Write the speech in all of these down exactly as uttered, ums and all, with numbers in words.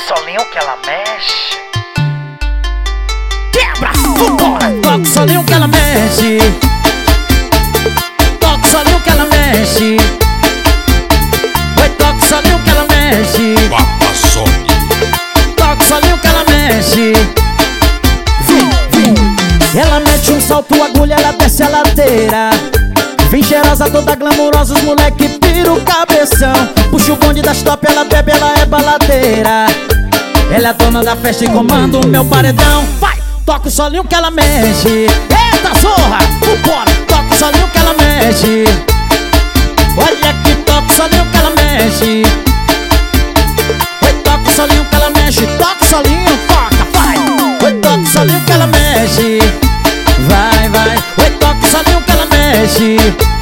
solinho que ela mexe. Quebra, vambora. Toca o solinho que ela mexe. Toca o solinho que ela mexe. Vai, toca o solinho que ela mexe. Papa Sony. Toca o solinho que ela mexe. Vim, vim. Ela mete um salto, agulha, ela desce a ladeira. Vem cheirosa, toda glamurosa, os moleque pira o cabeção. Puxa o bonde das top, ela bebe, ela é baladeira. Ela é dona da festa e comanda o meu paredão. Vai, toca o solinho que ela mexe. Eita zorra, vambora. Toca o solinho que ela mexe. Olha que toca o solinho que ela mexe. Vai, toca o solinho que ela mexe. Toca o solinho, toca, vai. Vai, toca o solinho que ela mexe. Vai, vai. Vai, toca o solinho que ela mexe.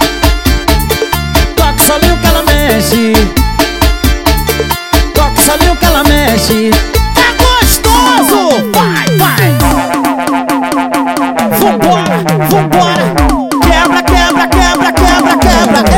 Toca o solinho que ela mexe. Toca o solinho que ela mexe. Tá gostoso! Vai, vai! Vambora, vambora! Quebra, quebra, quebra, quebra, quebra!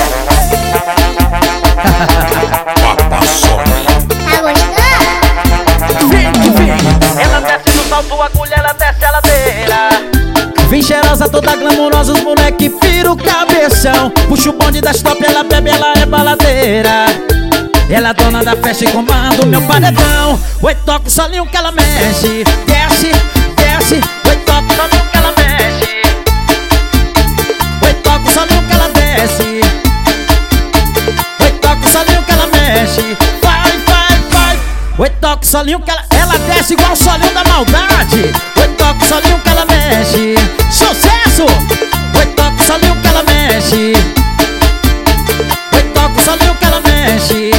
Papa Sony. Tá gostando? Vem que vem! Ela desce no salto, agulha, ela desce a ladeira. Vem cheirosa, toda glamurosa, os moleque pira o cabeção. Puxa o bonde das top, ela bebe, ela é baladeira. Ela é dona da festa e comanda o meu paredão. Oi, toca o solinho que ela mexe. Desce, desce. Oi, toca o solinho que ela mexe. Oi, toca o solinho que ela desce. Oi, toca o solinho que ela mexe. Vai, vai, vai. Oi, toca o solinho que ela... Ela desce igual o solinho da maldade. Oi, toca o solinho que ela mexe. Sucesso! Oi, toca o solinho que ela mexe. Oi, toca o solinho que ela mexe.